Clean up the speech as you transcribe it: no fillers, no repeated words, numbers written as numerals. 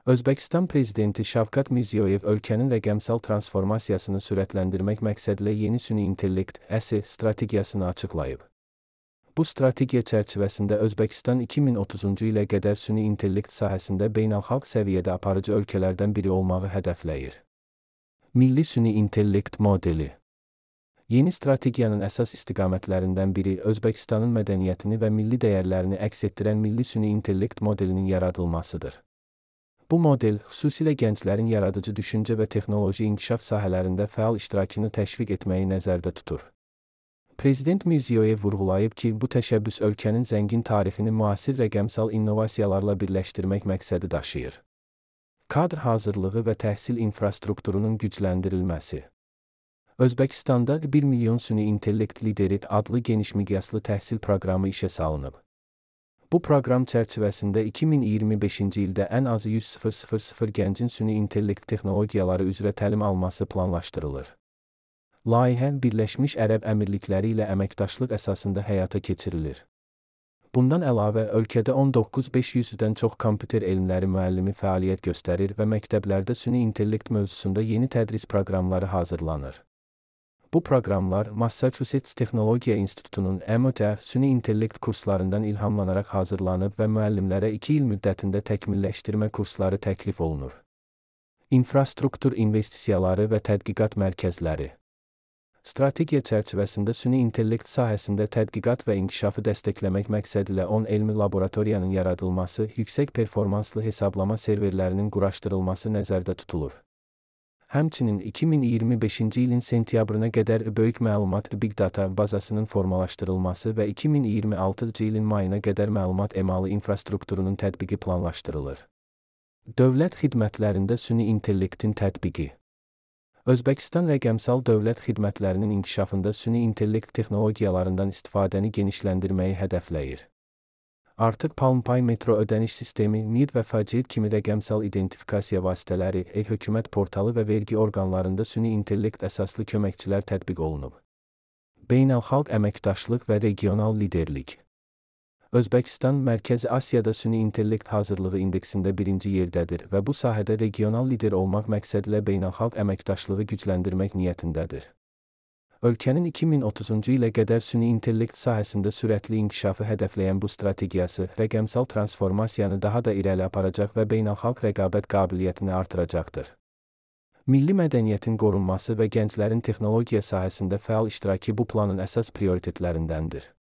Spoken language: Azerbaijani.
Özbəkistan Prezidenti Şavkat Mirziyoyev ölkənin rəqəmsal transformasiyasını sürətləndirmək məqsədilə yeni süni intellekt (ESI) strategiyasını açıqlayıb. Bu strategiya çərçivəsində Özbəkistan 2030-cu ilə qədər süni intellekt sahəsində beynəlxalq səviyyədə aparıcı ölkələrdən biri olmağı hədəfləyir. Milli süni intellekt modeli. Yeni strategiyanın əsas istiqamətlərindən biri Özbəkistanın mədəniyyətini və milli dəyərlərini əks etdirən milli süni intellekt modelinin yaradılmasıdır. Bu model, xüsusilə gənclərin yaradıcı düşüncə və texnoloji inkişaf sahələrində fəal iştirakını təşviq etməyi nəzərdə tutur. Prezident Mirziyoyev vurğulayıb ki, bu təşəbbüs ölkənin zəngin tarixini müasir rəqəmsal innovasiyalarla birləşdirmək məqsədi daşıyır. Kadr hazırlığı və təhsil infrastrukturunun gücləndirilməsi. Özbəkistanda 1 milyon süni intellekt lideri adlı geniş miqyaslı təhsil proqramı işə salınıb. Bu proqram çərçivəsində 2025-ci ildə ən azı 100.000 gəncin süni intellekt texnologiyaları üzrə təlim alması planlaşdırılır. Layihə Birləşmiş Ərəb Əmirlikləri ilə əməkdaşlıq əsasında həyata keçirilir. Bundan əlavə, ölkədə 19.500-dən çox kompüter elmləri müəllimi fəaliyyət göstərir və məktəblərdə süni intellekt mövzusunda yeni tədris proqramları hazırlanır. Bu proqramlar Massachusetts Texnologiya İnstitutunun MIT süni intellekt kurslarından ilhamlanaraq hazırlanıb və müəllimlərə 2 il müddətində təkmilləşdirmə kursları təklif olunur. İnfrastruktur investisiyaları və tədqiqat mərkəzləri. Strategiya çərçivəsində süni intellekt sahəsində tədqiqat və inkişafı dəstəkləmək məqsədilə 10 elmi laboratoriyanın yaradılması, yüksək performanslı hesablama serverlərinin quraşdırılması nəzərdə tutulur. Həmçinin 2025-ci ilin sentyabrına qədər böyük məlumat Big Data bazasının formalaşdırılması və 2026-cı ilin mayına qədər məlumat emalı infrastrukturunun tətbiqi planlaşdırılır. Dövlət xidmətlərində süni intellektin tətbiqi. Özbəkistan rəqəmsal dövlət xidmətlərinin inkişafında süni intellekt texnologiyalarından istifadəni genişləndirməyi hədəfləyir. Artıq PalmPay metro ödəniş sistemi, NID və Facil kimi rəqəmsal identifikasiya vasitələri, e-hökumət portalı və vergi orqanlarında süni intellekt əsaslı köməkçilər tətbiq olunub. Beynəlxalq əməkdaşlıq və regional liderlik. Özbəkistan, Mərkəzi Asiyada süni intellekt hazırlığı indeksində 1-ci yerdədir və bu sahədə regional lider olmaq məqsədilə beynəlxalq əməkdaşlığı gücləndirmək niyyətindədir. Ölkənin 2030-cu ilə qədər süni intellekt sahəsində sürətli inkişafı hədəfləyən bu strategiyası rəqəmsal transformasiyanı daha da irəli aparacaq və beynəlxalq rəqabət qabiliyyətini artıracaqdır. Milli mədəniyyətin qorunması və gənclərin texnologiya sahəsində fəal iştirakı bu planın əsas prioritetlərindəndir.